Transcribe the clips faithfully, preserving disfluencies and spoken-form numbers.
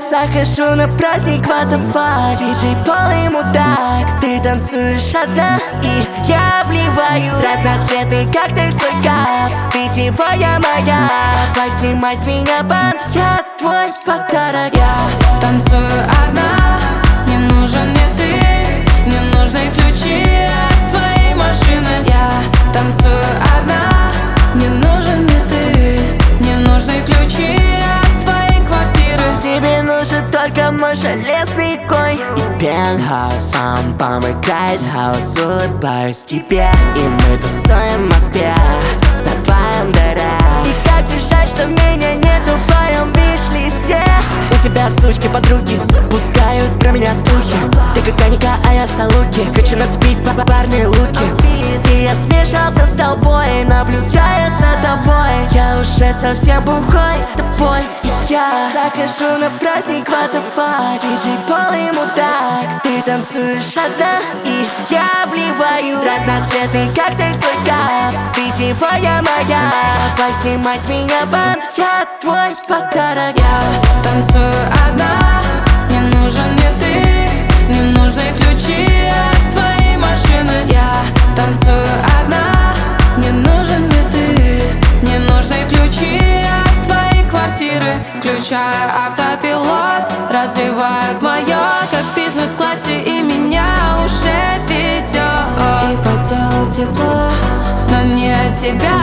Захожу на праздник Ватафа, диджей полный мудак. Ты танцуешь одна, и я вливаю разноцветный коктейль в свой кап. Ты сегодня моя, давай снимай с меня бант, я твой подарок. Я танцую одна, не нужен мне ты, не нужны ключи от твоей машины. Я танцую одна, не нужен мне ты, не нужны ключи от твоей квартиры. Тебе нужен только мой железный конь и пентхаус. Сам помогает хаос, улыбаюсь тебе, и мы тусуем в Москве на твоем дыре. И как же жаль, что меня нету в твоем виш-листе. У тебя сучки подруги пускают про меня слухи. Ты как Аника, а я Салуки. Хочу нацепить парные луки. И я смешался с тобой, наблюдая за тобой. Я уже совсем бухой, тобой и я. Захожу на праздник Ватафа, диджей полный мудак. Ты танцуешь одна, и я вливаю разноцветный коктейль в свой кап. Ты сегодня моя, давай снимай с меня бант, я твой подарок. Я танцую одна, не нужен мне ты, не нужны ключи от твоей машины. Я танцую одна, не нужен мне ты, не нужны ключи от твоей квартиры. Включаю автопилот, развивают моё, как в бизнес-классе, и меня уже ведет. И по телу тепло, но не от тебя.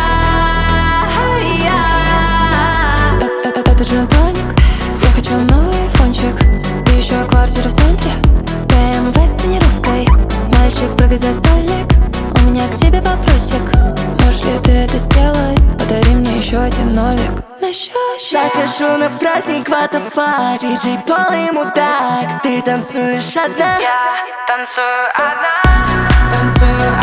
Это джин-тоник, я хочу новый фончик. И еще квартира в центре, бэ эм вэ с тонировкой. Мальчик, прыгай за столик, у меня к тебе вопросик. Можешь ли ты это сделать? Подари мне еще один нолик на счетчик. Захожу на праздник Ватафа, диджей полный мудак. Ты танцуешь одна, Я танцую одна, танцую